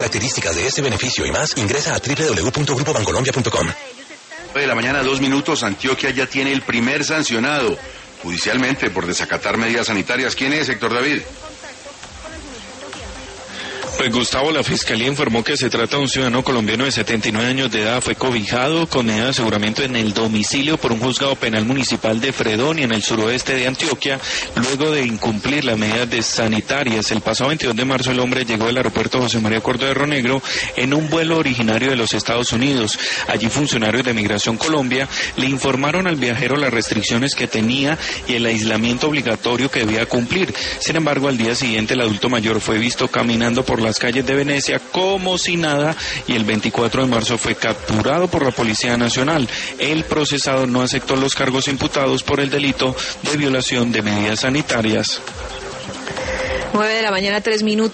Características de este beneficio y más, ingresa a www.grupobancolombia.com. De la mañana, 2 minutos, Antioquia ya tiene el primer sancionado judicialmente por desacatar medidas sanitarias. ¿Quién es, Héctor David? Pues Gustavo, la Fiscalía informó que se trata de un ciudadano colombiano de 79 años de edad. Fue cobijado con medida de aseguramiento en el domicilio por un juzgado penal municipal de Fredonia, en el suroeste de Antioquia, luego de incumplir las medidas sanitarias. El pasado 22 de marzo el hombre llegó del aeropuerto José María Córdoba de Ronegro en un vuelo originario de los Estados Unidos. Allí funcionarios de Migración Colombia le informaron al viajero las restricciones que tenía y el aislamiento obligatorio que debía cumplir. Sin embargo, al día siguiente el adulto mayor fue visto caminando por las calles de Venecia como si nada, y el 24 de marzo fue capturado por la Policía Nacional. El procesado no aceptó los cargos imputados por el delito de violación de medidas sanitarias. 9 de la mañana, 3 minutos.